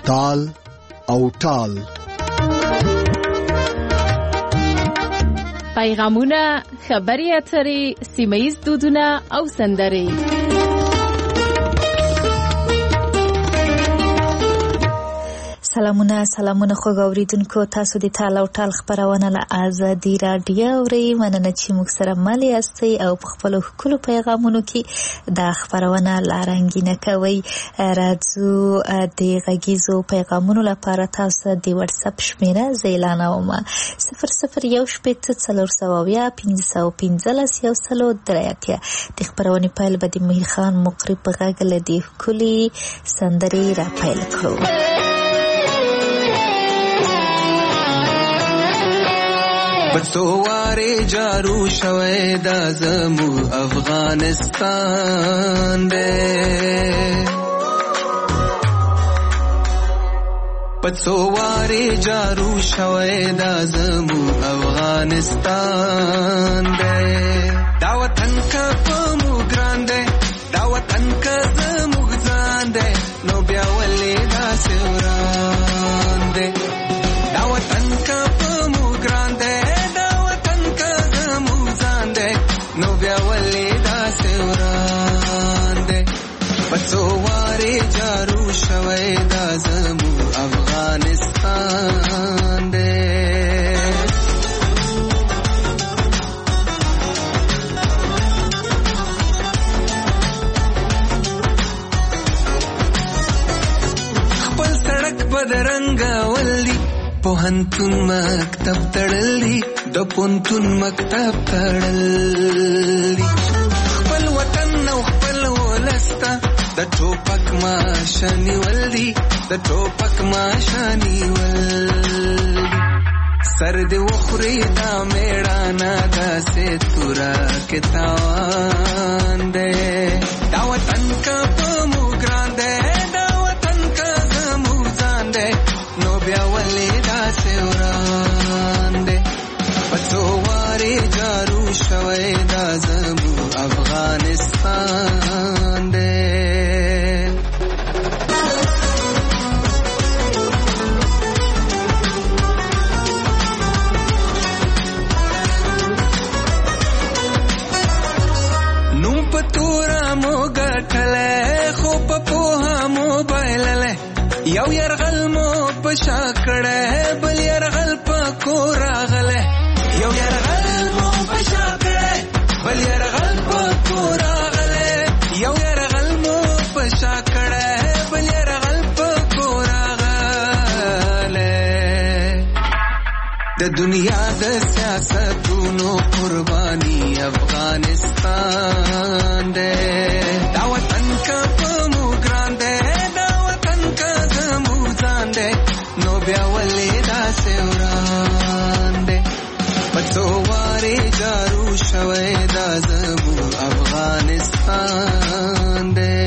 تال او ټال. پیغامونه، خبري اترې، سیمه‌ییز دودونه او سندرې. سلامونه خوږ اوریدونکو، تاسو د تال او ټال خبرونه له آزادي رادیو اورئ. مننه چې موږ سره مل یاستئ او په خپلو ښکلو پیغامونو کې دا خبرونه لا رنګینه کوئ. راځو د غږیزو پیغامونو لپاره تاسو د واتساپ شمیره زه اعلانوم: 001741515 د خبرونې پیل به د مهیر خان مقری په غږ له دې ښکلې سندرې را پیل کړو. بڅوارې جارو شوی دا زمو افغانستان دی، بڅوارې جارو شوی دا زمو افغانستان دی. دا وطن کا په موږ ګران دی، دا وطن کا زموږ ځان دی، نو بیا ولې داسې وران دی. دا وطن کا په موږ ګران دی، نو بیا ولې داسې وران دی. بڅوارې جارو شوی دا زمو افغانستان دی. خپل سړک بدرنګه ولي، پوهنتون مکتب تړلی، د پونتون مکتب تړلی. خپل وطن او خپل ولسته د ټوپک ماشانی ولدي، د ټوپک ماشانی ولدي. سر دې وخوري دا میړانه داسې تورا کې تاوان دی. دا وطن کا په موږ ګران دی، دا وطن کا زموږ ځان دی، نو بیا ولې داسې وران دی. بڅوارې جارو شوی دا زمو افغانستان دی. نوم په تورا مو ګټلی، خو په پوهه مو بایللی. یو یرغل مو په شا کړی، بل یرغل په کور راغلی. یو یرغل مو په شا کړی، بل یرغل په کور راغلی. یو یرغل مو په شا کړی، بل یرغل په کور راغلی. د دنیا د سیاستونو قرباني افغانستان دی. دا وطن کا په موږ ګران دی، دا وطن کا زموږ ځان دی، نو بیا ولې داسې وران دی. بڅوارې جارو شوی دا زمو افغانستان دی.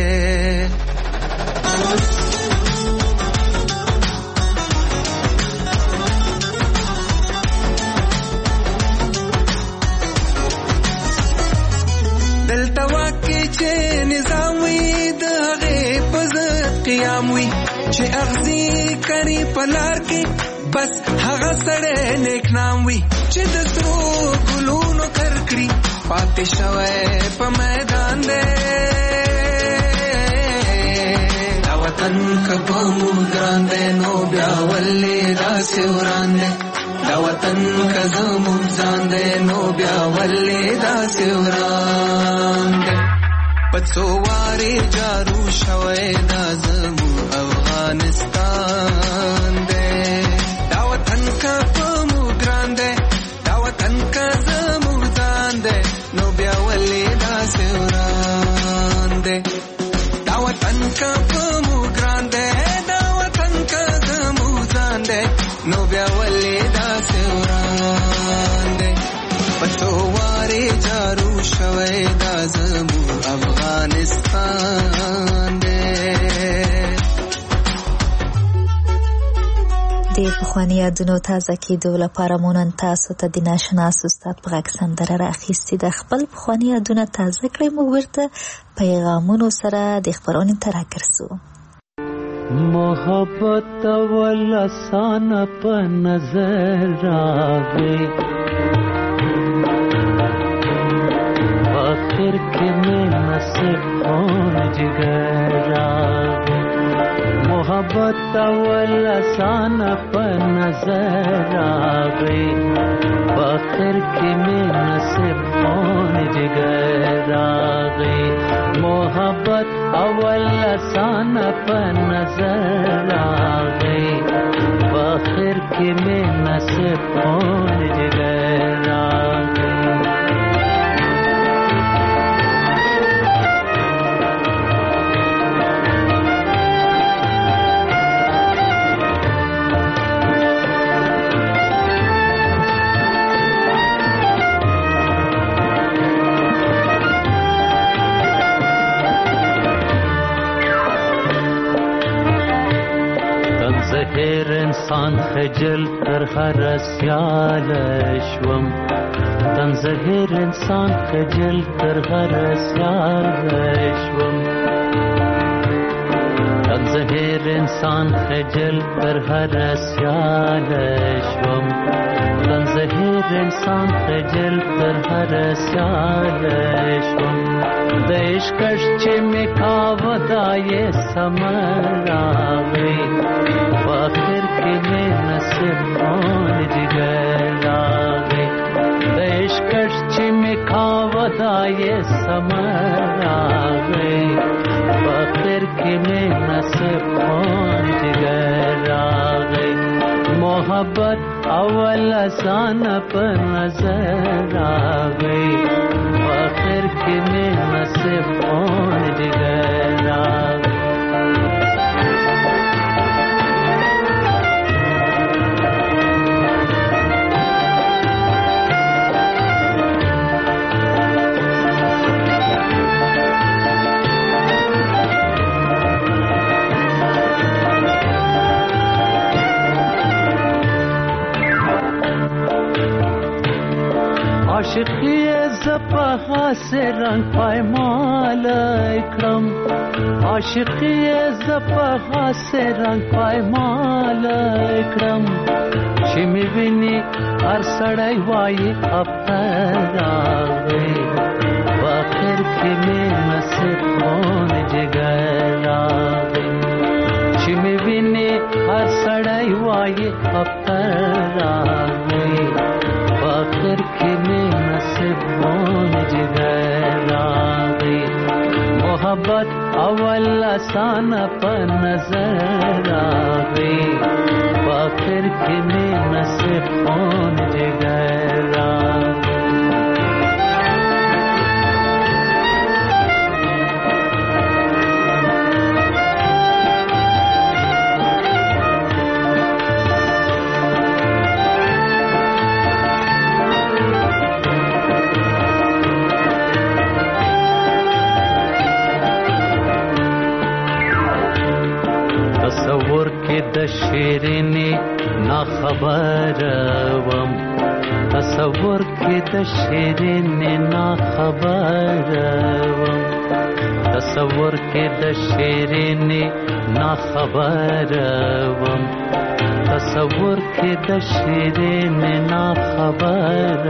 دلته واکې چې نظام وي، د هغې په ضد قیام وي، چې اغزي کړي په لار کې بس هغه سړی نیک نام وي. چې د سرو ګلونو کرکړي پاتې شوی په میدان دی. دا وطن که په موږ ګران دی، نو بیا ولې داسې وران دی. دا وطن که زموږ ځان دی، نو بیا ولې داسې وران دی. بڅوارې جارو شوی دا زمو افغانستان دی. دا وطن که په موږ ګران دی، دا وطن که زموږ ځان دی، نو بیا ولې داسې وران دی. دا وطن که په موږ ګران دی، دا وطن که زموږ ځان دی، نو بیا ولې داسې وران دی. بڅوارې جارو شوی دا زمو افغانستان دی. د پخواني یادونو تازه کېدو لپاره مو نن تاسو ته د ناشناس استاد په غږ سندره رااخیستې ده. خپل پخواني یادونه تازه کړئ، موږ ورته پیغامونو سره د خپرونې ته راګرځو. मोहब्बत वाला साना पर नजर आवे आखिर के में नसीब कौन जिगर आवे मोहब्बत वाला साना पर नजर आवे आखिर के में नसीब कौन जिगर आवे मोहब्बत अवल सान पर नजर आ गई आखिर के में नसीब कौन जिगर आ गई زهر انسان خجل تر هرسیال شوم تن زهر انسان خجل تر هرسیال شوم تن زهر انسان خجل تر هرسیال شوم تن زهر انسان خجل تر هرسیال شوم د عشقش چې می کاوه سمراوي आखिर के में नसीब कौन जिगर आवे देश कष्ट में खावदा ये समर आवे आखिर के में नसीब कौन जिगर आवे मोहब्बत अवल आसान पर नजर आवे आखिर के में नसीब कौन जिगर आवे आशिकी ज़फ़ा से रंग पायमाल इकरम आशिकी ज़फ़ा से रंग पायमाल इकरम शिमी बिनी हर सड़ाई वाई अफ्तारावे आखिर की में नसीब कौन जिगर आवे शिमी बिनी हर सड़ाई वाई अफ्तारावे आखिर की में नसीब कौन जिगर आवे मोहब्बत अवल आसान पर नजर आवे आखिर की में नसीब कौन जिगर आवे تصور के दशेरने ना खबर वम تصور के दशेरने ना खबर वम تصور के दशेरने ना खबर वम تصور के दशेरने ना खबर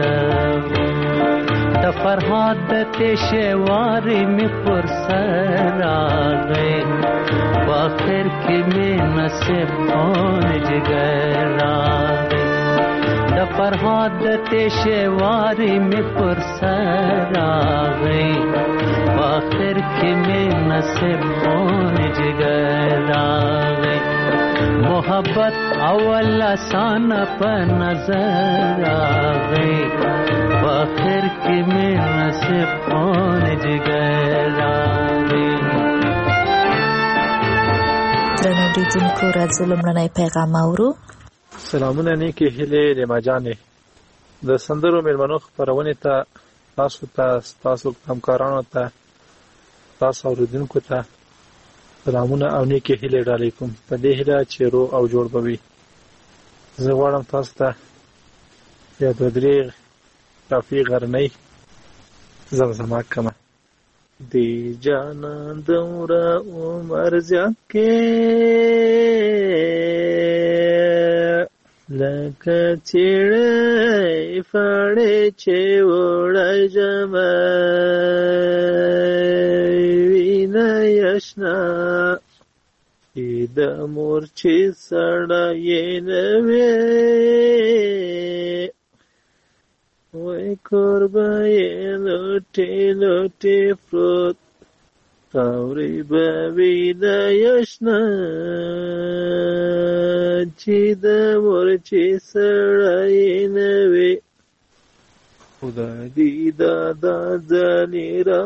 द फरहाद तेशवारी में पुरसर आ गए आखिर की में नसीब कौन जिगर आवे द फरहाद तेशवारी में पुरसर आ गई आखिर की में नसीब कौन जिगर आवे मोहब्बत अवल आसान पर नजर आवे आखिर की में नसीब कौन जिगर आवे درنو لیدونکو راځو لومړنی پیغام اورو. سلامونه نیکې هیلې رمجانې د سندرو مېلمنو خپرونې ته تاسو همکارانو ته تاسو اوریدونکو ته سلامونه او نیکې هیلې ډالۍ کوم په دې هیله چې روغ او جوړ به وي. زه غواړم تاسو ته یا دوه درې کافي غرنۍ زمزمه کړم دی جانان دومره عمر زیات کې لکه چیړی فاړی چې وړی ژمی وینه یشنا د مور چې سړی نه وی وای کور به یې لوټې لوټې پروت خاورې به وي د یشنا چې د مور چې سړی نه وي خدای دې دا ځانې را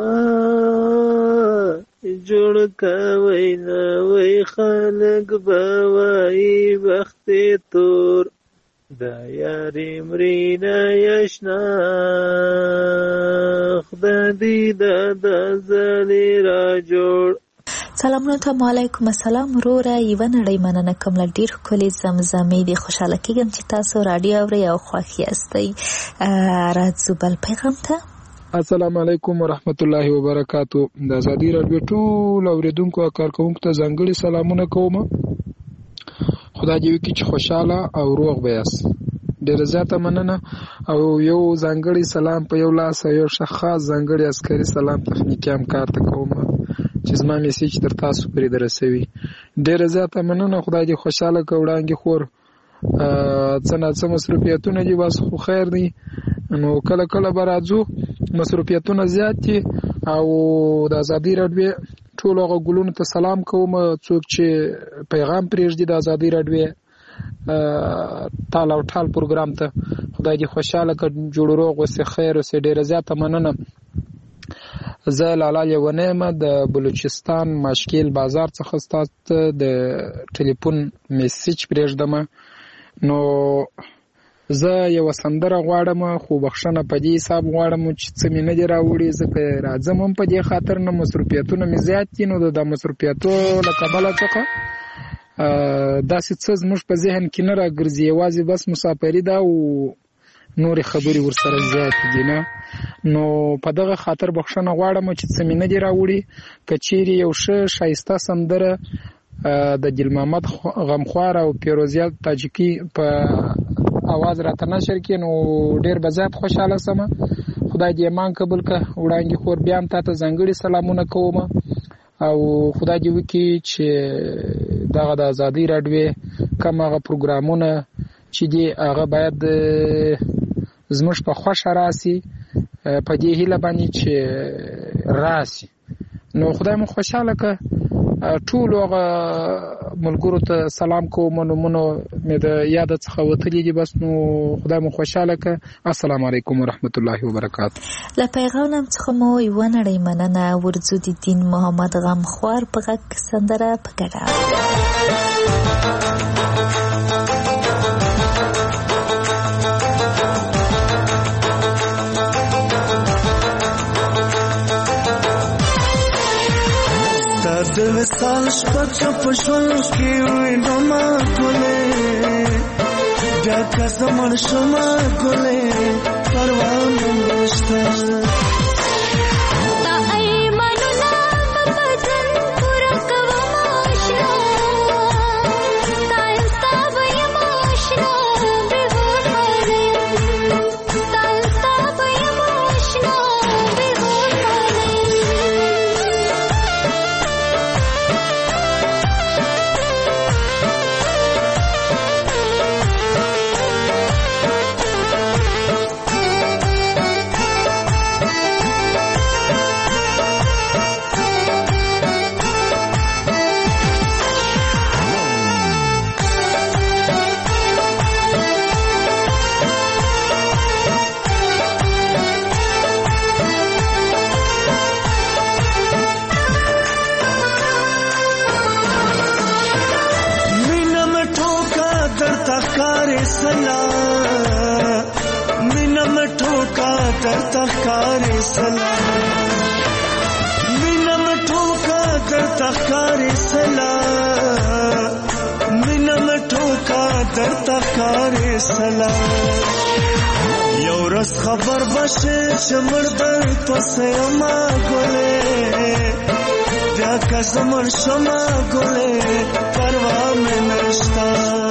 جوړ کوي نوی خلک به وایي بخت تور دا یارې مړینه یشنا خدای دې دا ځانې را جوړ. سلامونه ته علیکم السلام وروره یوه نړۍ مننه کوم له ډېر ښکلې زمزمې دې خوشحاله کېږم چې تاسو راډیو اورئ او خوښ یاستئ. راځو بل پیغام ته. السلام علیکم ورحمت الله وبرکاتو. د ازادي راډیو ټول اوریدونکو او کارکوونکو ته ځانګړي سلامونه کوم. خدای دې وکړي چې خوشحاله او روغ به یاست. ډېره زیاته مننه او یو ځانګړي سلام په یو لاس او یو خاص ځانګړي عسکري سلام تخنیکي همکار ته کوم چې زما میسیج تر تاسو پورې درسوي. ډېره زیاته مننه. خدای دې خوشحاله کړه. وړاندې خور څه ناڅه مصروفیتونه دي بس خو خیر دی نو کله کله به راځو. مصروفیتونه زیات دي او د ازادي راډیو ټولو هغه ګلونو ته سلام کوم څوک چې پیغام پرېږدي د ازادي راډیو تال او ټال پروګرام ته. خدای دې خوشحاله کړه جوړ روغ اوسې خیر اوسې. ډېره زیاته مننه. زه لالا لیونی یم د بلوچستان ماشکیل بازار څخه ستاسو ته د ټلیفون میسیج پرېږدم. نو زه یوه سندره غواړم خو بخښنه په دې حساب غواړم چې څه مې نه دي راوړي ځکه راځم هم په دې خاطر نه مصروفیتونه مې زیات دي نو د مصروفیتو له کبله څخه داسې څه زموږ په ذهن کې نه راګرځي یوازې بس مسافري ده او نورې خبرې ورسره زیاتې دي نه. نو په دغه خاطر بخښنه غواړم چې څه مې نه دي راوړي. که چیرې یو ښه ښایسته سندره د ګل محمد غمخوار او پیروزیه تاجیکي په اواز راته نشر کړي نو ډېر به زیات خوشحاله سم. خدای دې ایمان قبول کړه. وړاندې خور بیا هم تاته ځانګړي سلامونه کوم او خدای دې وکړي چې دغه د ازادي راډیو کوم هغه پروګرامونه چې دي هغه باید زموږ په خوښه راسي په دې هیله باندې چې راسي. نو خدای مو خوشحاله کړه. ټولو هغه ملګرو ته سلام کوم. نومونه مې د یاده څخه وتلي دي بس نو خدای مو خوشحاله کړه. السلام علیکم ورحمت الله وبرکاتو. له پیغام څخه مو یوه نړۍ مننه. ورځو د دین محمد غمخوار په غږ سندره په ګډه. د وصال شپه په ژوند کې وینم ګلې ډکه زمړ شوم ګلې پروا نشته ورځ خبر بشه چې مړ در پسې ما ګلې بیا که زه مړ شمه ګلې پروا مې نشته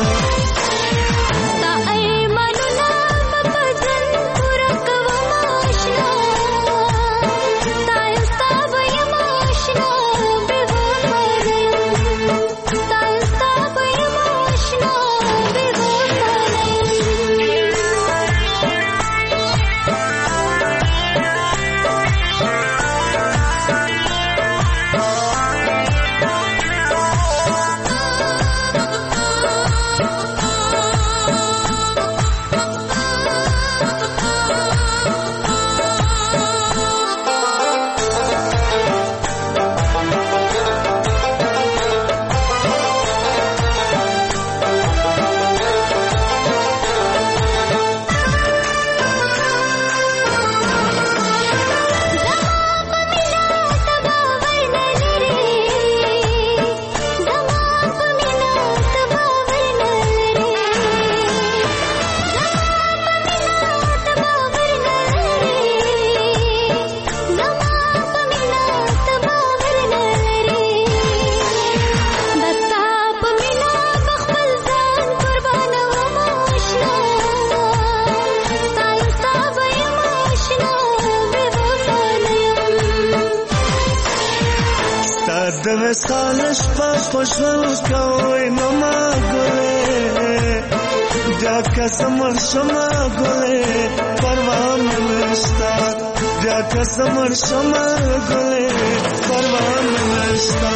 د وصال شپه په ژوند کوي نو ما ګلې بیا که زه مړ شمه ګلې پروا مې نشته بیا که زه مړ شمه ګلې پروا مې نشته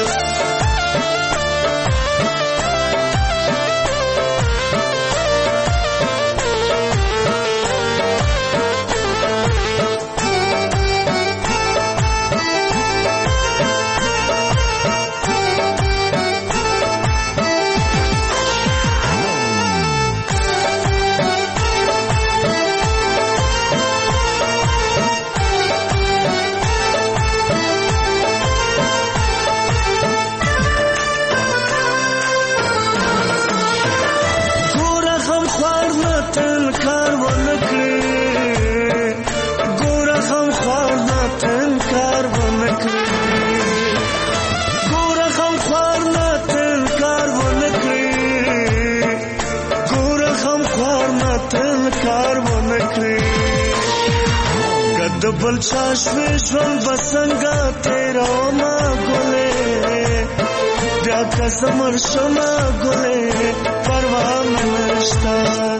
د بل چا شوې ژوند به څنګه تېرومه ګلې بیا که زه مړ شمه ګلې پروا مې نشته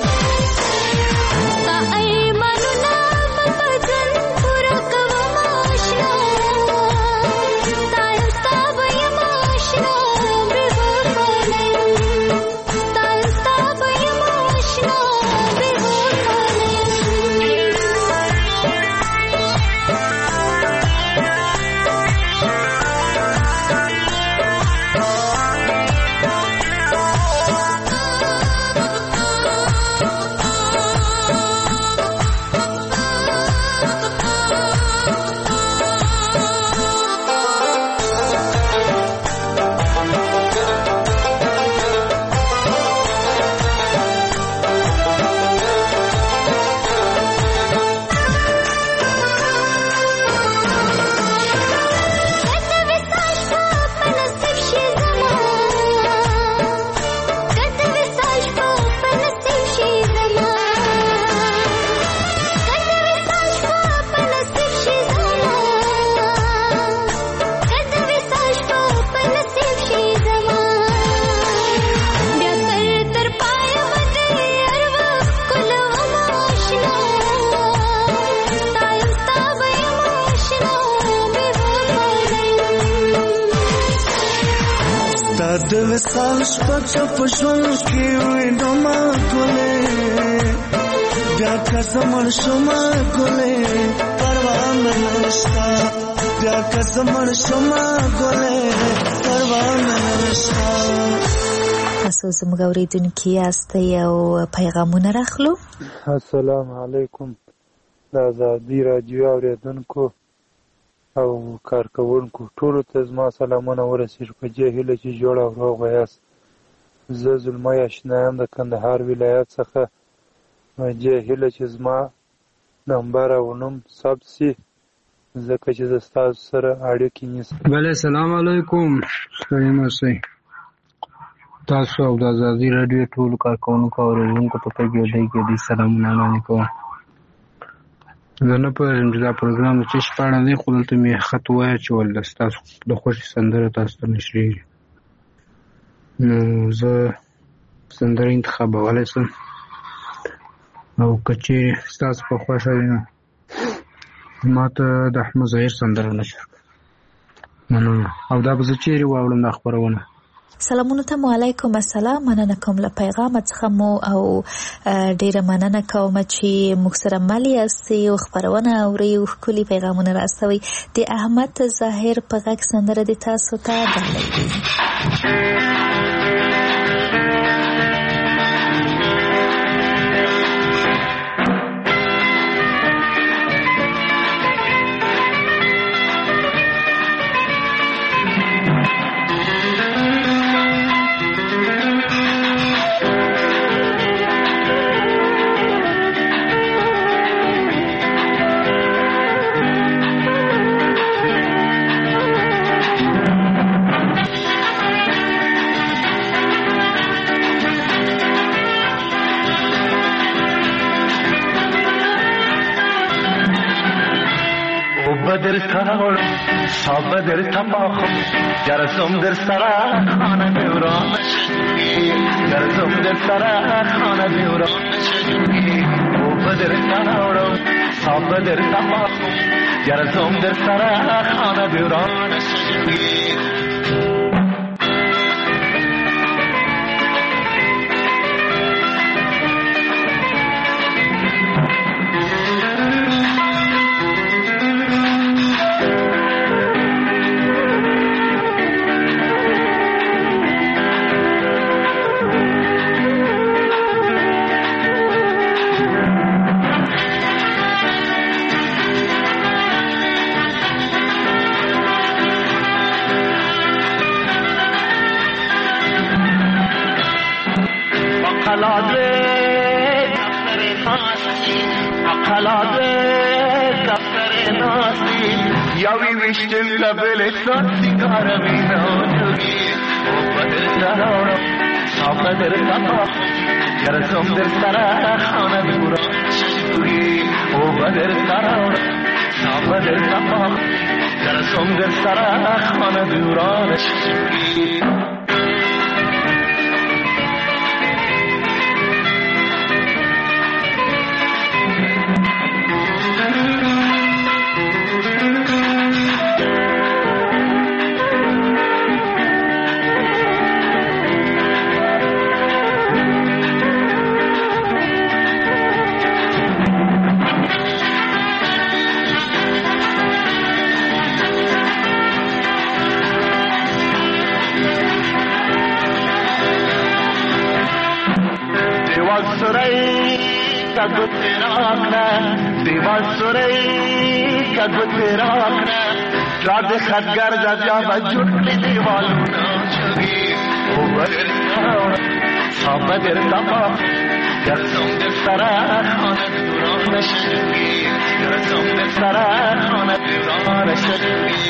د وصال شپه چې په ژوند کې وي نو ما ګلې بیا که زه مړ شمه ګلې پروا مې نشته بیا که زه مړ شمه ګلې پروا مې نشته تاسو زموږ اورېدونکي یاستئ او پیغامونه راخلو. السلام علیکم د ازادي راډیو اورېدونکو او کارکوونکو ټولو ته زما سلامونه ورسېږي په دې هیله چې جوړ او روغ یاست. زه زلمی اشنا یم د کندهار ولایت څخه. په دې هیله چې زما نمبر او نوم ثبت سي ځکه چې زه ستاسو سره اړیکې نیسم. بله سلام علیکم، ستړي مه شئ. تاسو او د ازادي راډیو ټولو کارکوونکو او اورېدونکو ته په ګېډۍ ګېډۍ سلامونه وړاندې کوم. زه نه پوهېږم چې دا پروګرام د څه شي په اړه دی، خو دلته مې خط واچول د ستاسو د خوښې سندره تاسو ته نشرېږي. نو زه سندره انتخابولی شم او که چیرې ستاسو په خوښه وي نو ما ته د احمد ظاهر سندره نشر مننه. او دا به زه چیرې واورم دا خپرونه؟ سلامونه ته مو علیکم السلام. مننه کوم له پیغام څخه مو او ډیره مننه کوم چې موږ سره مل یاستئ او خپرونه اورئ او ښکلي پیغامونه راستوئ. د احمد ظاهر په غږ سندره د تاسو ته درلګي. بدر تاور صابدر تماخم جرسم در سرا خانه بیوران جرسم در سرا خانه بیوران بدر تاور صابدر تماخم جرسم در سرا خانه بیوران یاوی وشتل لبل ساتی کارمی ناجوگی او بدر تراورم صابدر تمام جرسم در سرا خانه بیوران شجوگی او بدر تراورم صابدر تمام جرسم در سرا خانه بیوران شجوگی دیوان سوری کدو تیرا کنه راد خدگر جا بجوٹ لی دیوالونا چگی او بدر تاورا صابدر تمام جرسم در سرا خانه دوران شجوگی جرسم در سرا خانه دوران شجوگی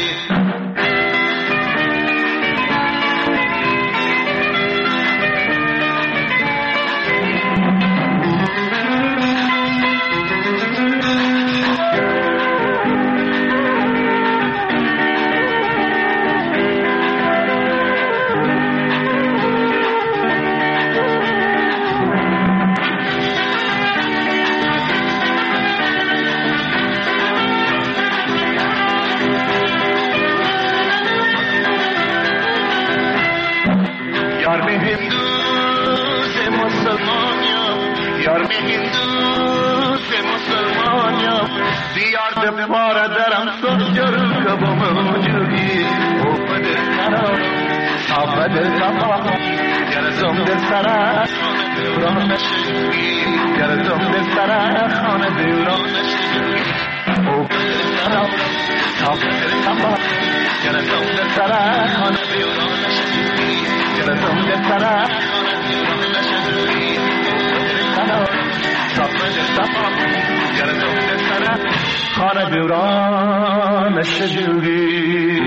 خانه بیوران شجوری.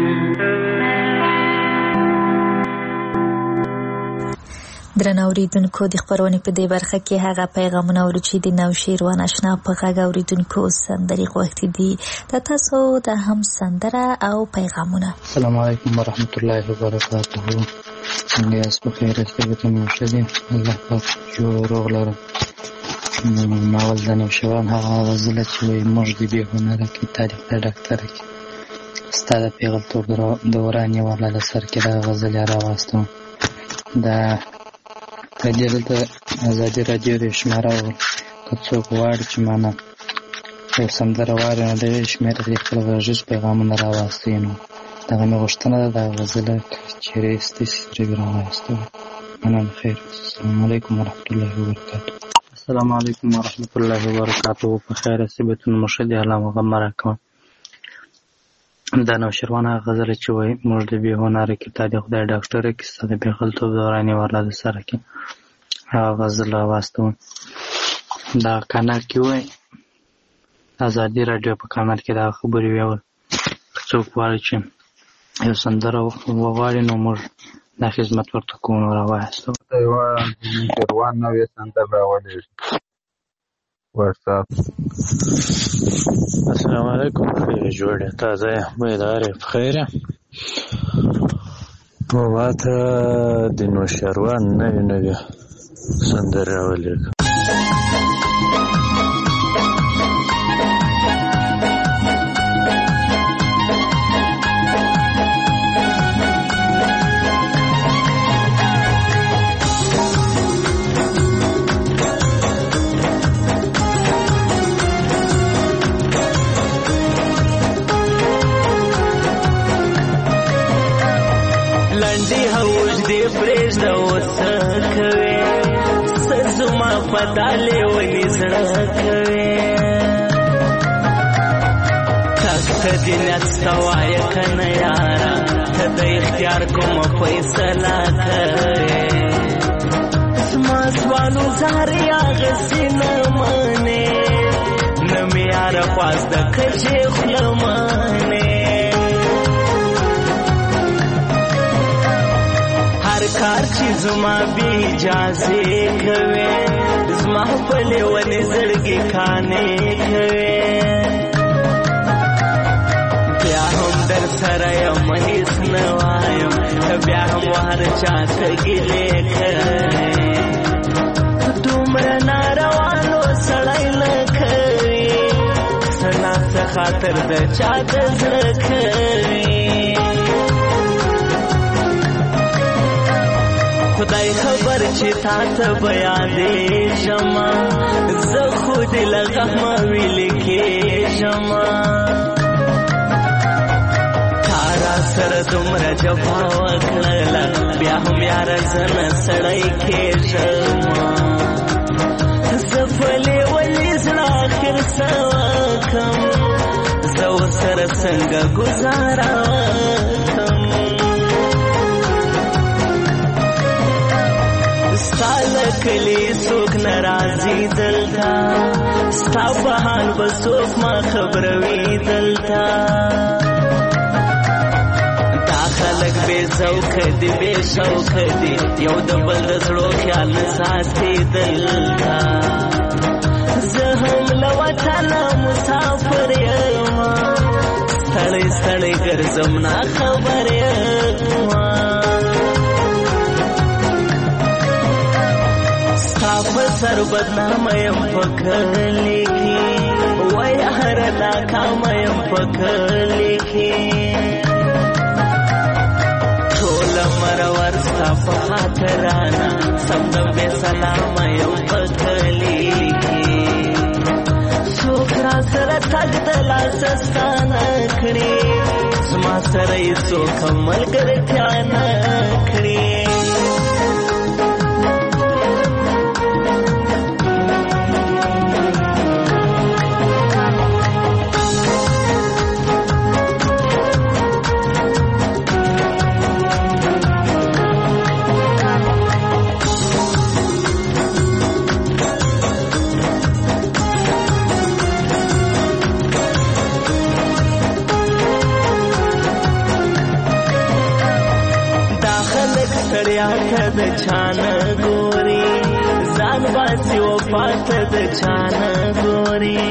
درنو اوریدونکو د خبرونې په دې برخه کې هغه پیغامونه اورو چې د نوشیروان آشنا په غږ اوریدونکو سندرې غوښتي دي. د تاسو د هم سندره او پیغامونه. السلام علیکم ورحمت الله وبرکاته. څنګه یاست؟ په خیر یاست؟ ته مو ښه دي؟ الله پاک جوړ روغ لرم. ناول د نوشیروان هغه غزله چې وایي موږ د بې هنره کې تاریخ د ډاکټره کې ستا د پیغلتوب دوران یې والا له سر کې دا غزل یې راواستم. دا دلته ازادي راډیو د شماره و که څوک غواړي چې مانه یو سندره واوري نو ډېر شمېر د خپل غږیز پیغامونه راواستوي. نو دغه مې غوښتنه ده دا غزله که چېرې ستاسې سره یې راواستوي. مننه. خیر. السلام علیکم ورحمت الله وبرکاتو. السلام علیکم ورحمت الله وبرکاتو. په خیر یاست؟ بیتونه مو ښه دي؟ الله مو غمره کوم. دا نوشیروان هغه غزله چې وایي موږ د بې هنره کې تا د خدای ډاکټره کې ستا د پیغلتوب دوران یې ورله د سره کې هغه غزل راواستوم. دا کانال کې وایي ازادي راډیو په کانال کې دا خبرې ویول که څوک غواړي چې یو سندره وغواړي نو موږ دا خدمت ورته کوو. نو راواستو یوه نوشیروان نوې سندره راولېږي واتساپ. السلام علیکم. خیر جوړه تازه بیداره بخیر. ما ته د نوشیروان نوې سندره راولېږه. پدالې ونی زړه کوي تاسو دې نستوای کنه یارا ته د اختیار کوم فیصله کوي زما سوالو زاریا غسینه مانه نم یار پاس د کچې خلمانه هر کار چې زما بی اجازه کوي زما په لیونې زړګي کانې کوي بیا هم در سره یم هیڅ نه وایم بیا هم هر چا ته ګیلې کوي دومره ناروانو سړی نه کوي سنا څه خاطر د چا د زړه کوي خدای خبر چې تا ته بیانې شما زه خود لغم ویل کې شما تارا سره دومره جفا وکړله بیا هم یار زنه سړی کې شما زه پلې ولې زړه اخر څه وکم زه ورسره څنګه ګزاره وکم ستا کلی څوک ناراضي دلتا ستا په حال به څوک ما خبروي دلتا دا خلک بې ذوقه دي بې شوقه دي یو د بل د زړو خیال نه ساتي دلتا زه هم له وطنه مسافر یم ستړی ستړی ګرځم ناخبر یم په سر بدنامه یم په کلی کې وای هر ناکامه یم په کلی کې ټوله مرور ستا په خاطرانه سمدم بې سلامه یم په کلی کې څوک را سره تګ د لاسه ستا نه کړي زما سره یې څوک ملګرتیا نه کړي بریا ته د چانه ګوري ځان باسي وفات د چانه ګوري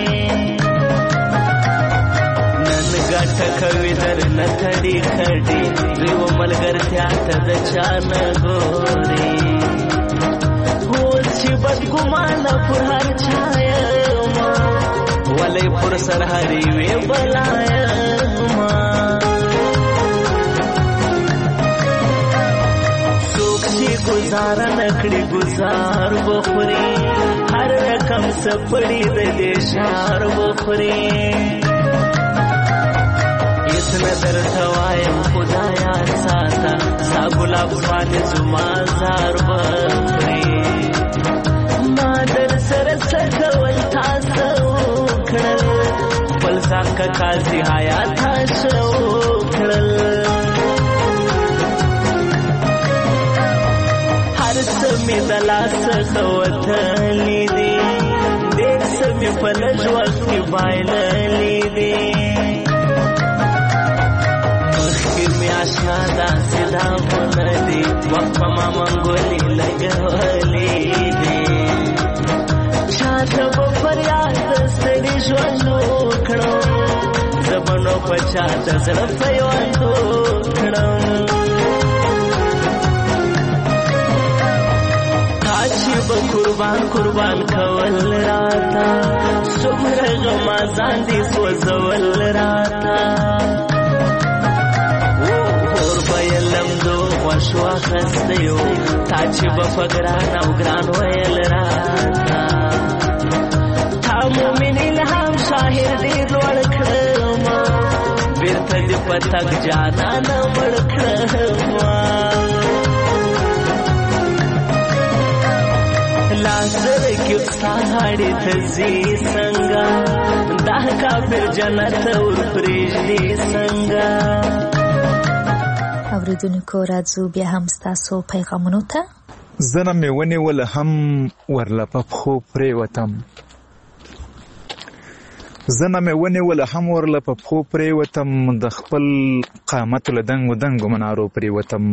نن ګټه کوي در نه تړي کړي دوی ملګرتیا ته د چانه ګوري چې بدګمانه پر هر چا یما ولې پر سر هرې وې بلایا ما څوک چې گزار نکړي گزار بخوري هر رقم سپړي د دې شار بخوري هیڅ نظر توایم خدایا ساته سا ګلاب باندې زما زار بخوري در سره سکول تاسو کړل بل ځان کا قاضي حیات تاسو کړل هر څه می دلاس خوتلې دي ډېر څه می په لږ وخت کې بایللې دي مخکې می آشنا داسې دا ونه دي وخت په ما منګولې لګولې دي چاته به فریاد د ستړي ژوند وکړم زبنو په چاته زړه پیوند وکړم تا چې به قربان قربان کول راته څومره غما ځان دي سوځول راته اور به یې لمدو خوښ واخیستی و تا چې به په ګران او ګران ویل راته مومن الهام شاهر دې لوړ کړم بیرته دې په تګ جانانه مړ کړم لاسر کې ستا هاړې ته ځي څنګه دا کافر جنت ور پرېږدي څنګه اوریدونکو راځو بیا هم ستاسو پیغامونو ته زنه مې ونیوله هم ورله په پښو پرېوتم زنه مې ونیوله هم ورله په پښو پرېوتم د خپل قامت له دنګو دنګو منارو پرېوتم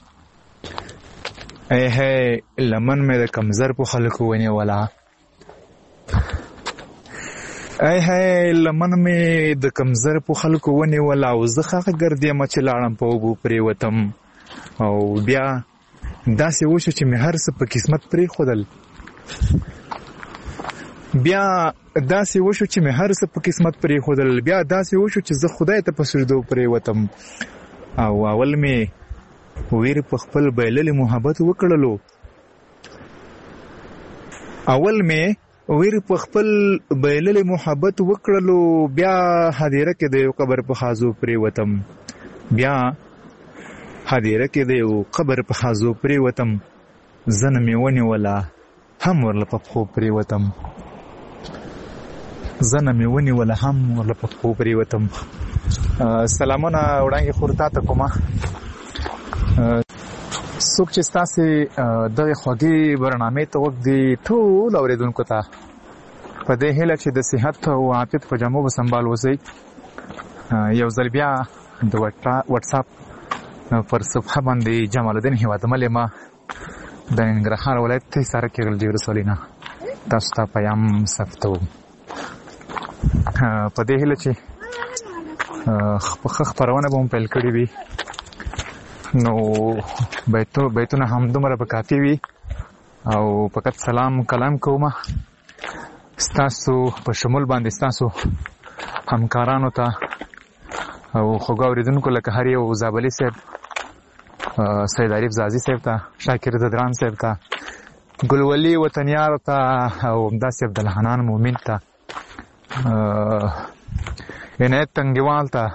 ای هی لمن مې د کمزر په خلکو ونیوله ای هی لمن مې د کمزر په خلکو ونیوله او زه ښه ګرځېمه چې لاړم په اوبو پرېوتم او بیا داسې وشو چې مې هر څه په قسمت پرېښودل بیا داسې وشو چې مې هر څه په قسمت پرېښودل بیا داسې وشو چې زه خدای ته په سجدو پرېوتم او اول مې ویر په خپل بایللې محبت وکړلو بیا هدیره کې د یو قبر په خازو پرېوتم زنه مې ونیوله هم ورله په پښو پرېوتم سلامونه وړاندې خور تا ته کومه څوک چې ستاسې دغې خوږې برنامې ته غوږ دي ټول اورېدونکو ته په دې هیله چې د صحت او عافیت په جامو به سنبال اوسئ یو ځل بیا د وټساپ پر صفحه باندې جمال الدین هیوادمل یم د ننګرهار ولایت حصار کې غلجي ولسوالۍ نه تاسو ته پیام ثبتوم په دې هیله چې ښه خپرونه به مو پیل کړې وي نو بیتونه همدومره به کافي وي او فقط سلام کلام کومه ستاسو په شمول باندې ستاسو همکارانو ته او خوږو اورېدونکو لکه هر یو زابلي صاحب سید عارف زازي صاحب ته شاکر ددران صاحب ته ګلولي وطنیار ته او همداسې عبدالحنان مومن ته عنایت تنګیوال ته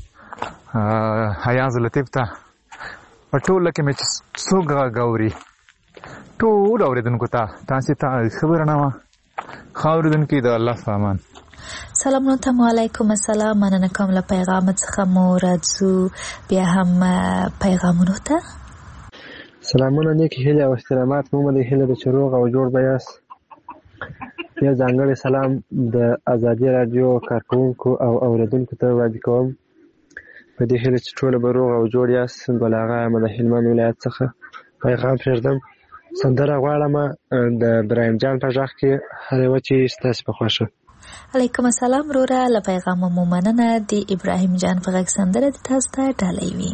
حیاز لطیف ته په ټوله کې مې چې څوک غږ اوري ټول اورېدونکو ته تاسې ته خبره نه وه ښه اورېدونکي د الله په امان سلامونه ته علیکم السلام مننه کوم له پیغام څخه مو راځو بیا هم پیغامونو ته سلامونه نیکې هیلې او احترامات مو د هیله د چروغ او جوړ بیاس یو ځانګړی سلام د ازادي راډیو کارکوونکو او اوریدونکو ته وړاندې کوم په دې هیله چې ټول به روغ او جوړ یاست ګل اغا یم د هلمند ولایت څخه پیغام پرېږدم. سندره غواړم د ابراهیم جان په غږ کې هر یوه چې ستاسې په خوښه. علیکم السلام وروره، له پیغامه مو مننه. د ابراهیم جان په غږ سندره د تاسو ته ډالۍ وي.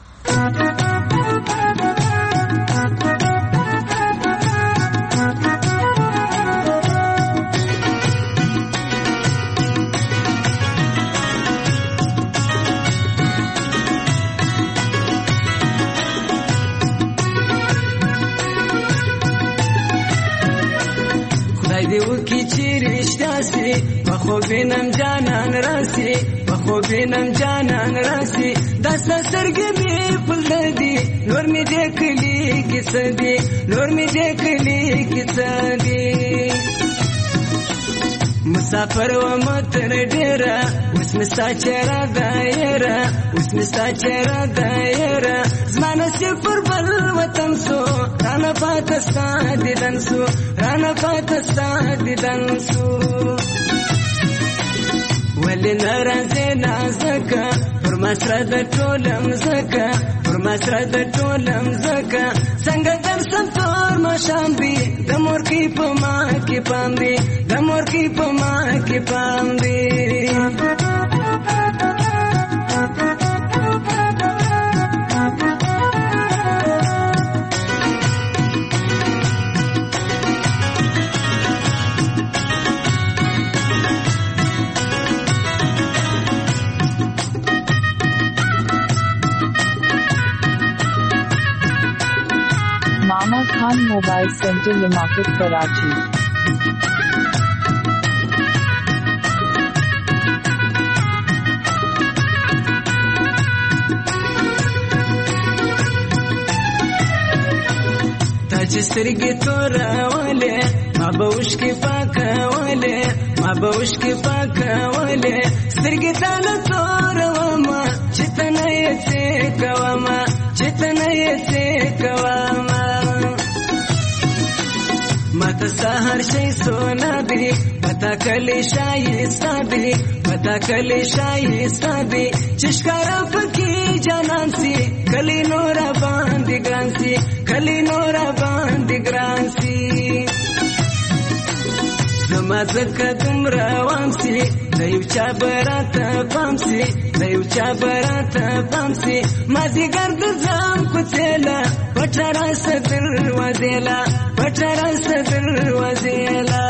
دیوکی چی رشته سی بخو بینم جانان راسی بخو بینم جانان راسی دستا سرگی می پل دی نور می دیکلی کس دی نور می دیکلی کس دی مسافر و متر ډیره اوس می ستا چهره دایره اوس می ستا چهره دایره زما نصیب پر بل وطن سو رانه پاته ستا دیدن سو رانه پاته ستا دیدن سو ولی ناراضی نازکه پر ما سره د ټولم زکه پر ما سره د ټولم زکه څنګه درسم تور ماښام دی د مورکۍ په ما کې پام دی د مورکۍ په ما کې پام دی. Mama Khan mobile centre Liaquat Karachi. تاج سترګې توراولې ما به اوښکې پاکولې ما به اوښکې پاکولې سترګې تاله تورومه چې ته نه یې څه کومه چې ته نه یې څه کومه ماته سهار شي سونا دی پتا کلی شایسته دی پتا کلی شایسته دی چې ښکارا پکې جانان سي کلی نور باندې ګران سي کلی نور باندې ګران سي زما ځکه دومره وام سي د یو چا براته پام سي د یو چا براته پام سي مازدیګر د ځان کوڅېله پټه راسه دروازېله پټه راسه دروازېله.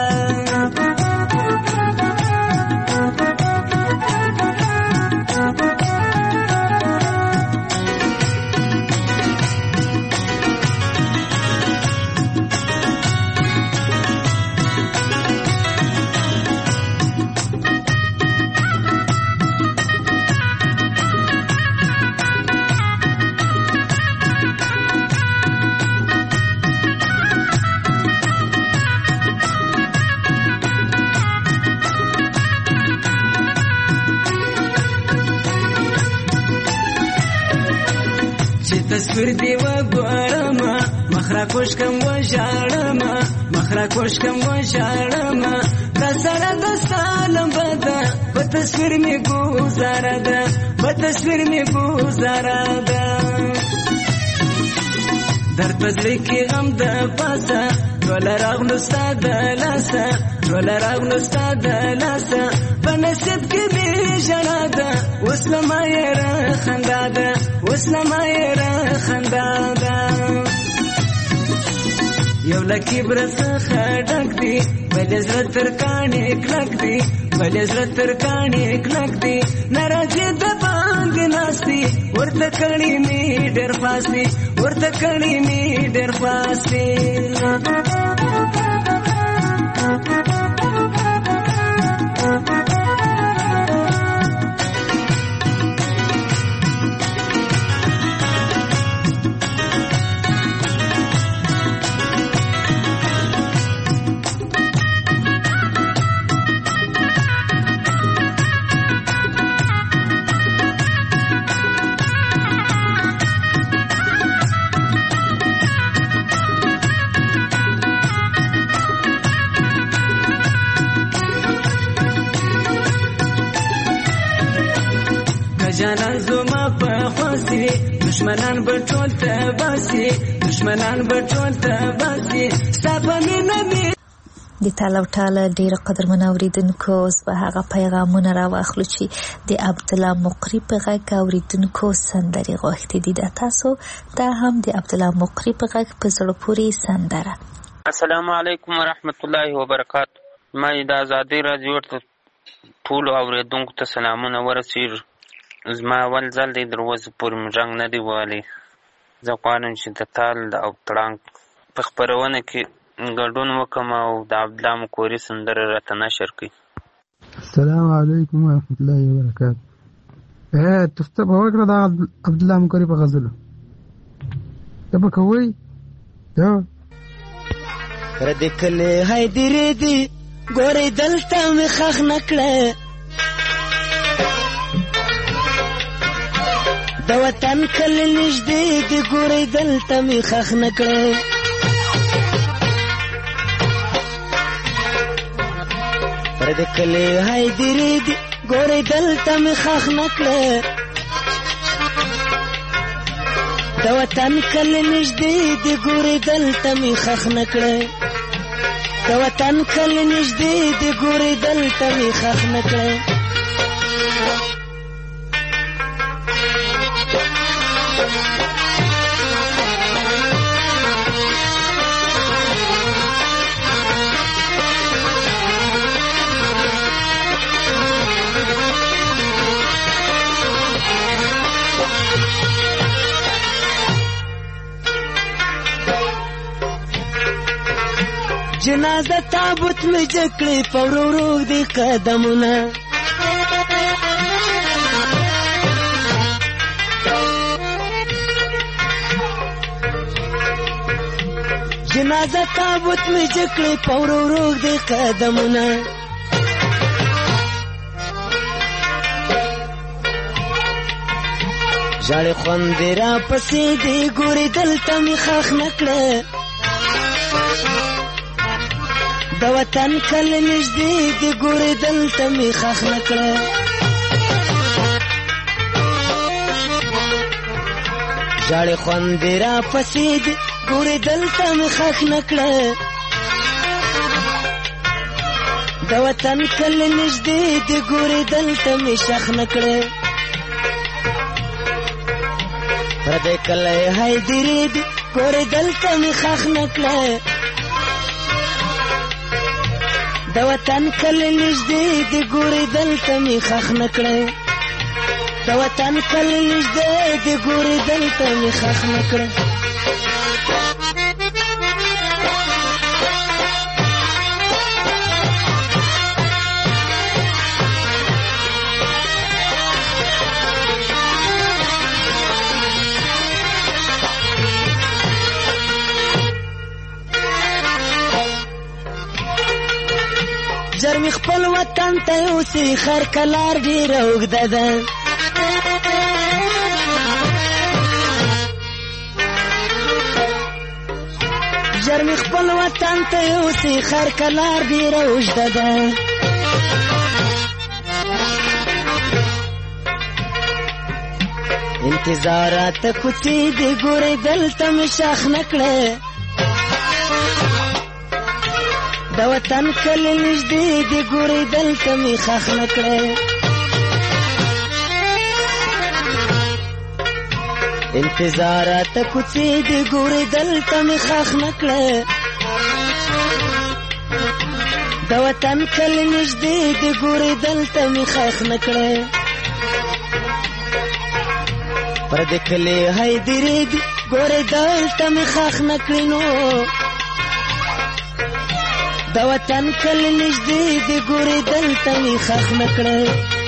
تصویر دی و ګورما مخرا کوشکم و ژړما مخرا کوشکم و ژړما د سره د سالم بدا په تصویر می گزاره ده په تصویر می گزاره ده در پزړی کې غم د پاسه ټول راغلو ستا د لاسه ټول راغلو ستا د لاسه په نصیب کې می ژړا ده اوس لمه یې را خندا ده اوس لمه یې را خندا ده یو لکې بر څخه ډک دی بل زړه تر کاڼې کلک دی بل زړه تر کاڼې کلک دی ناراضي د باندې ناستي ورته کړي می ډېر فاسي ورته کړي می ډېر فاسي. دشمنان به ټول ته باسي دشمنان به ټول ته باسي ستا په مینه مې د تاله ټاله ډېر قدرمن اورېدونکو اوس به هغه پیغامونه راواخلو چې د عبدالله مقری په غږ اورېدونکو سندرې غوښتې دي. دا تاسو دا هم د عبدالله مقری په غږ په زړه پورې سندره. السلام علیکم ورحمت الله وبرکاتو. ما د ازادۍ راډیو ټولو اورېدونکو ته سلامونه ورسېږي. زما اول ځل دی دروازه پورې مې رنګ نه دی وهلی. زه غواړم چې د تال او تړانګ په خپرونه کې ګډون وکم او د عبدالله مقری سندره راته نشر کړي. السلام علیکم ورحمت الله وبرکاتو. تاسو به وکړه د عبدالله مقری په غزلو ته به کوئ ردې کلې هایدرې دي ګورې دلته مې خښ نه کړه د وطن کلې نږدې دي ګورې دلته مې خښ نه کړه ردې کلې هایدرې دي ګورې دلته مې خښ نه کړه د وطن کلې نږدې دي ګورې دلته مې خښ نه کړه د وطن کلې نږدې دي ګورې دلته مې خښ نه کړه جنازه تابوت می جکړې په ورو ورو دي قدمونه جنازه تابوت می جکړې په ورو ورو دي قدمونه ژړې خوندې را پسې دي ګورې دلته مې خښ نه کړه د وطن کلې نږدې دي ګورې دلته مې خښ نه کړه ژړې خوندې را پسې دي ګورې دلته مې خښ نه کړه د وطن کلې نږدې دي ګورې دلته مې شخ نه کړه پردې کلې هایدرې دي ګورې دلته مې خښ نه کړه د وطن کلې نږدې دي ګورې دلته مې خښ نه کړه د وطن کلې نږدې دي ګورې دلته مې خښ نه کړه جرمی خپل وطن ته یوسې خر کلار ډېره اوږده ده جرمی خپل وطن ته یوسې خر کلار ډېره اوږده ده انتظارات کوڅې دې ګورې دلته مې شاخ نه کړه د وطن کلې نږدې دي ګورې دلته مې خښ نه کړه انتظارات کوڅې دي ګورې دلته مې خښ نه کړه د وطن کلې نږدې دي ګورې دلته مې خښ نه کړه پردې کلې هایدرې دي ګورې دلته مې خښ نه کړې نو د وطن کلې نږدې دي ګورې دلته مې خښ نه کړه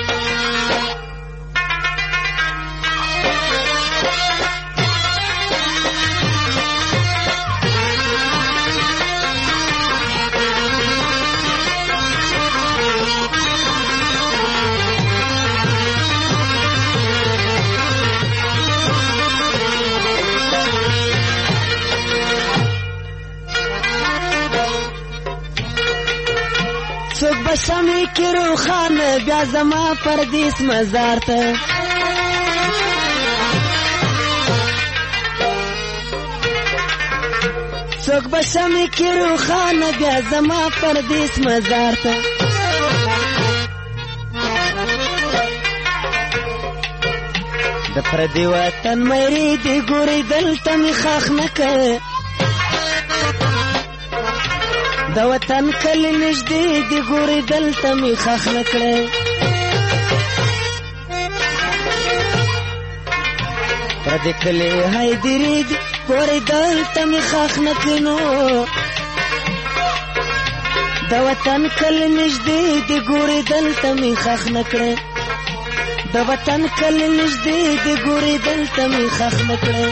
څوک به شمې کې روښانه بیا زما پردیس مزار ته څوک به شمې کې روښانه بیا زما پردیس مزار ته د پردي وطن مېرې دې ګورې دلته مې خاخ نه کوي د وطن کلی نږدې دې ګورې دلته مې خاخ نه کړی پردي کلی هایدرې دې ګورې دلته مې خاخ نه کړی نو د وطن کلی نږدې دې ګورې دلته مې خاخ نه کړی د وطن کلی نږدې دې ګورې دلته مې خاخ نه کړی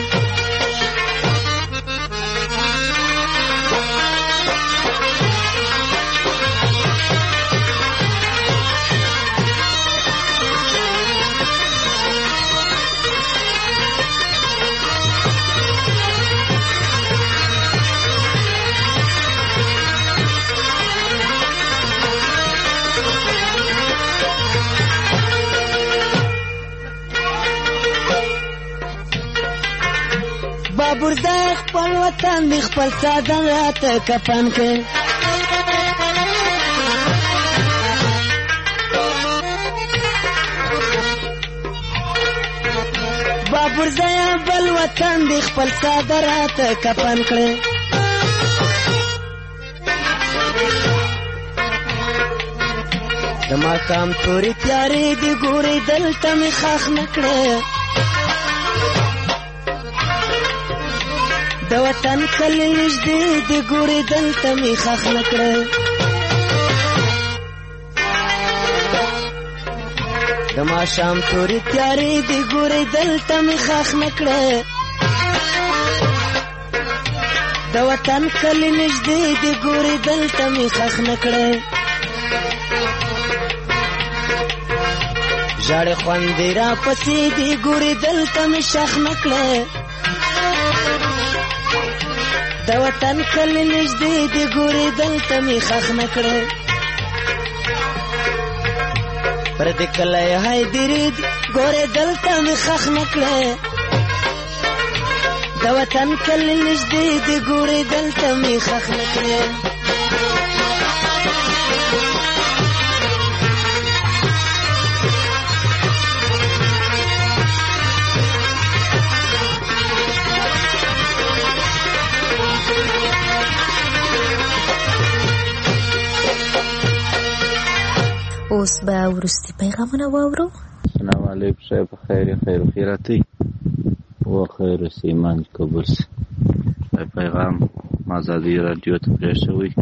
بابرده خپل وطن دی خپل سادن راته کپن کړ بابرده بل وطن دی خپل ساده راته کپن کړ د ماښام تورې تیارې دی ګورې دلته مې خاخ نه کړې د وطن کلی نږدې دې ګورې دلته مې خاخ نه کړه د ماښام تورې تیارې دې ګورې دلته مې خاخ نه کړه د وطن کلی نږدې دې ګورې دلته مې خاخ نه کړه ژاړې خوندې راپسې دې ګورې دلته مې شاخ نه کړه د وطن کلی نږدې دې ګورې دلته مې خاخ نه کړه پردي کلی هایدرې دې ګورې دلته مې خاخ نه کړه د وطن کلی نږدې دې ګورې دلته مې خاخ نه کړه اوس به وروستي پیغامونه واورو. السلام علیکم صاحب خیر خیراتی و خیر سیمان قبول سي پیغام آزادی رادیو ته پرې شوی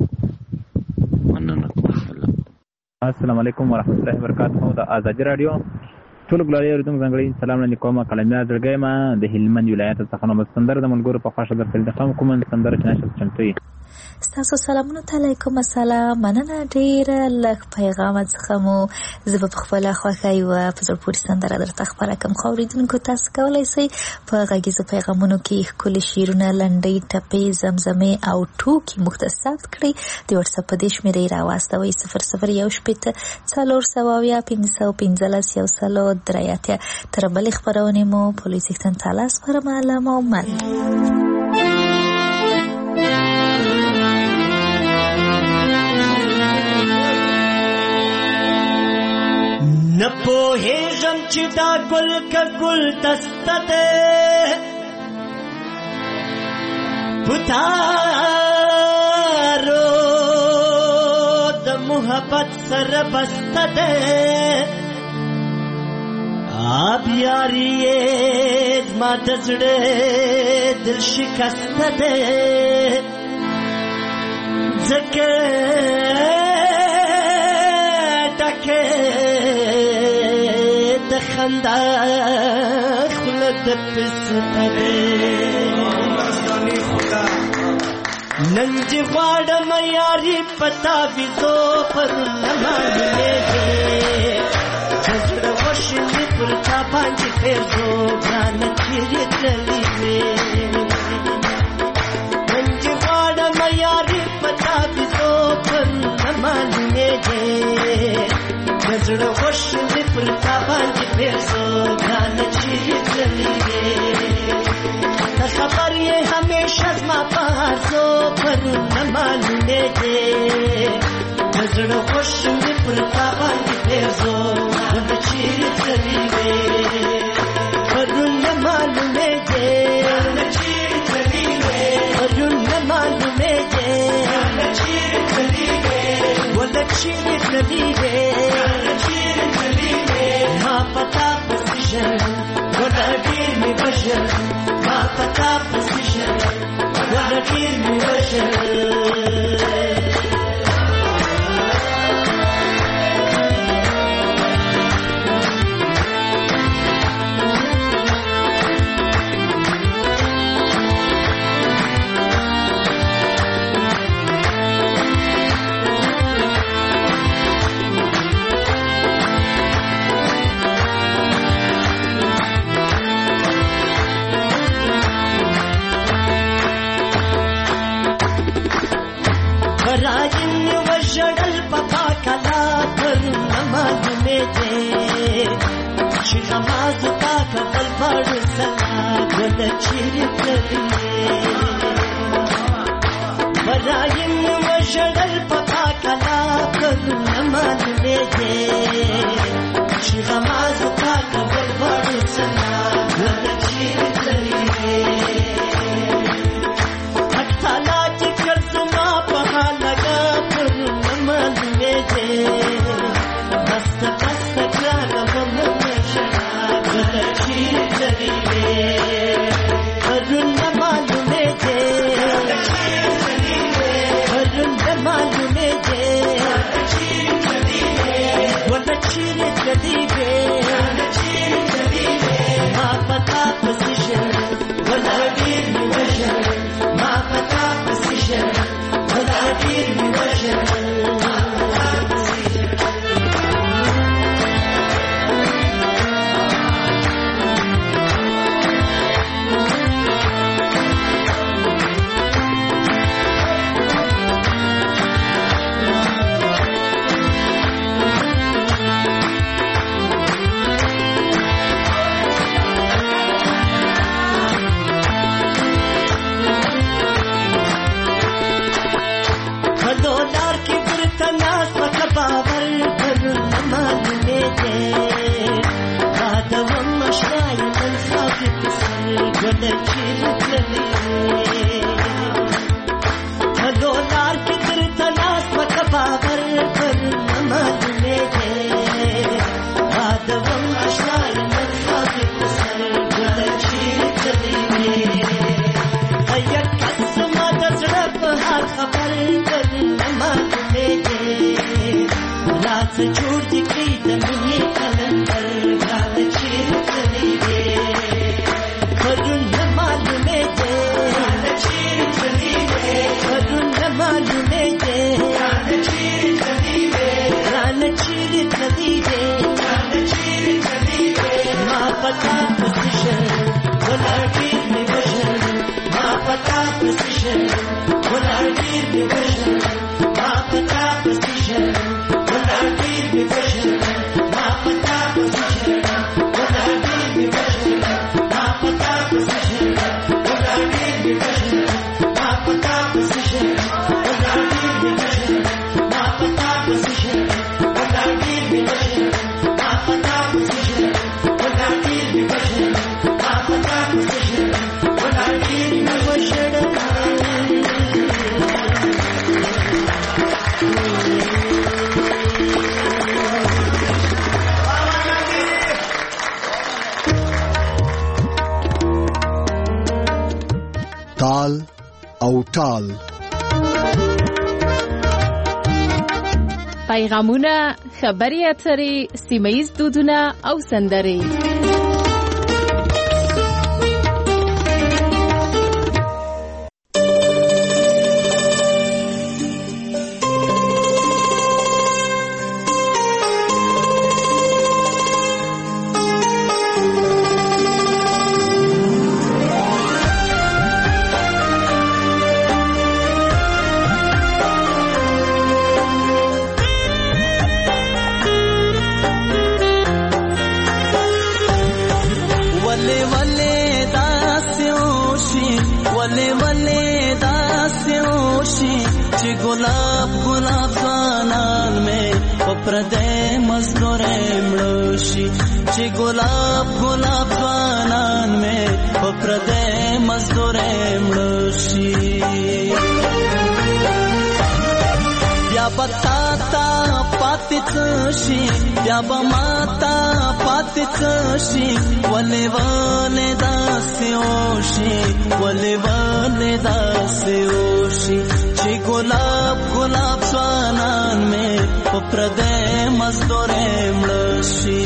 مننه کوم. السلام علیکم ورحمت الله وبرکاته. د آزادی رادیو ټول ګلاري اوریدونکو ځانګړي سلام لاندې کوم. کلمه درګې ما د هلمند ولایت څخه نو سندر د ملګرو په خواشه درته د کوم سندر چې نشه چمتوي. ستاسو سلامونه علیکم السلام. مننه ډیره لږ پیغام څخه مو زه په خپل خوښه یو په زړه پورې سندره درته خبره کوم. خو اوریدونکو تاسو کولی شئ په غږیزو پیغامونو کې ښکلي شعرونه لنډۍ ټپې زمزمې او ټوکې موږ ته ثبت کړئ. د وټساپ په دې شمېرې راواستوئ 0018 تر بلې خپرونې مو په لوی څښتن تعالی سپارم. علامه من نه پوهېږم چې دا ګل که ګل دسته دی پتارو د محبت سره بسته دی آب یاري یې زما د زړه دل شکسته دی ځکه ډکه د خندا خوله د پسته دی نن چې غواړم یاري پتا ویزو پر لمانځلې زړه وشلې پر تا باندې پېژو ګران چیرې تللې وې نن چې غواړم یاري پتا ویزو پر لمانځلې زړه وشلې پر تا باندې پېژو ګران چیرې تللې وې خبر یې همیشه زما په هر څو معلومه دې زړه خوش مې پر تا باندې پیزو د چیرې تللی وې پرون نه معلومه دې د چیرې تللی وې پرون نه معلومه دې د چیرې تللی وې ول چیرې تللی وې د چیرې تللی وې ما پتا پسشن ولا ډیر می بشر ما پتا پسشن ولا ډیر می بشر برایم وشغل پتا کلا کدو نمان میده چی غماز تا کبر بارو سنا ولا چیر تلیه اکتالا چی کرزو ما پها لگا کدو نمان میده بست بست کرانا ممن شنا ولا چیر تلیه کدو نمان میده ما پتا پسیشن ولا دیر می بشر ما پتا پسیشن ولا دیر می بشر छोड़ दी कई दमिए कलंदर गाल चीर चली गे वरुण न मालूमे जे गाल चीर चली गे वरुण न मालूमे जे गाल चीर चली गे गाल चीर चली गे गाल चीर चली गे मां पता पोजीशन वला गिर में बशर मां पता पोजीशन वला गिर में बशर मां पता पोजीशन تال او ټال پیغامونه، خبري اترې، سیمه‌ییز دودونه او سندرې. वले वले दास्यों शी ګلاب ګلاب ځوانان مې په پردې مزدورې مړه شي چې ګلاب ګلاب ځوانان مې په پردې مزدورې مړه شي بیا به تا ته پاتې څه شي بیا به ما ته پاتې څه شي ولې ولې داسې وشي ولې ولې داسې وشي چې ګلاب ګلاب ځوانان مې په پردې مزدورې مړه شي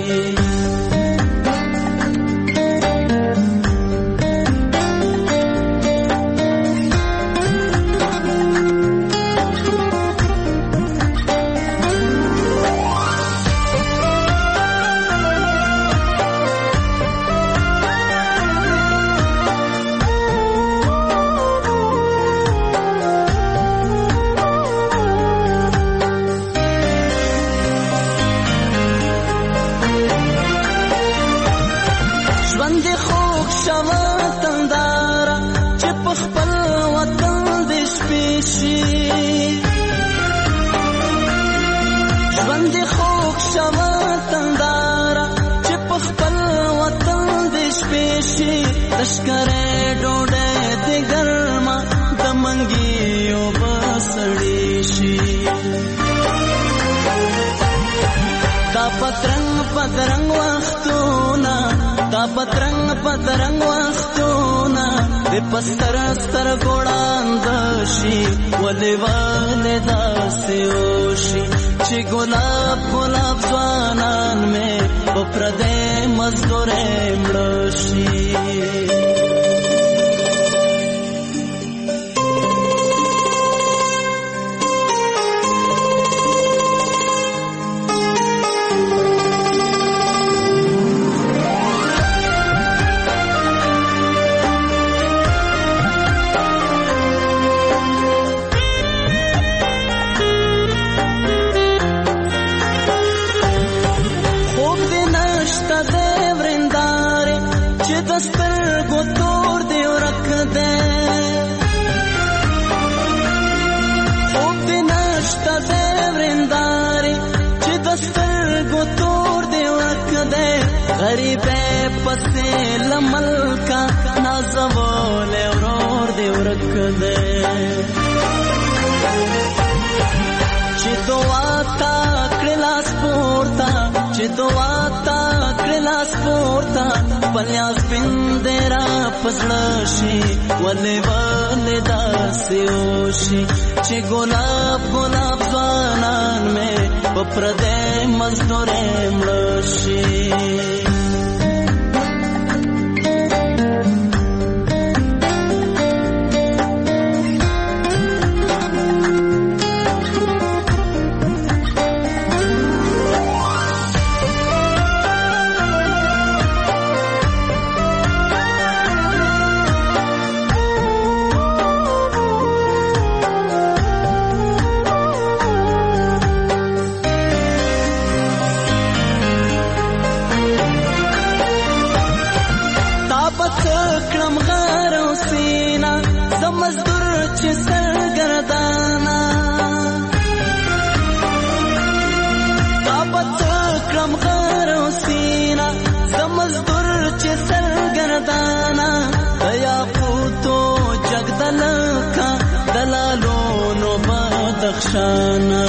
لشکره ډوډۍ د ګرمه د منګیو بسړې شي دا پترنګ پترنګ وختونه دا پترنګ پترنګ وختونه د پستر ستر ګوړاند شي ولې ولې داسې وشي چې ګلاب ګلاب ځوانان مې په پردې مزدورې مړه شي غریبه پسې لملکا نازول ورور دی ورک دی چې دعا تا کړلاس پورتا چې دعا تا کړلاس پورتا پلیاس پندرا پسړ شي ولې ولې داسې وشي چې ګلاب ګلاب ځوانان مې په پردې مزدورې مړه شي شانا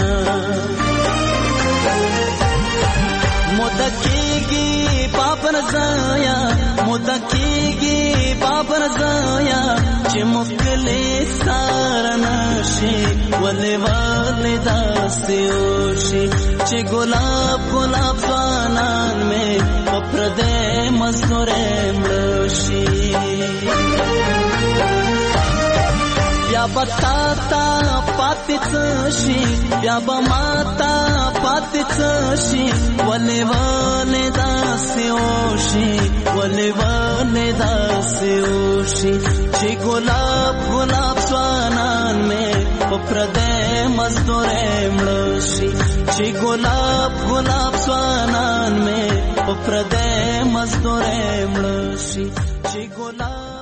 مدکیگی بابر زایا مدکیگی بابر زایا چه مفکلی سارناشی ولی ولی داستی اوشی چه گلاب گلاب زوانان میں پپردے مزدورے ملوشی بیا به تا ته پاتې څه شي بیا به ما ته پاتې څه شي ولې ولې داسې وشي ولې ولې داسې وشي چې ګلاب ګلاب ځوانان مې په پردې مزدورې مړه شي چې ګلاب ګلاب ځوانان مې په پردې مزدورې مړه شي چې ګلاب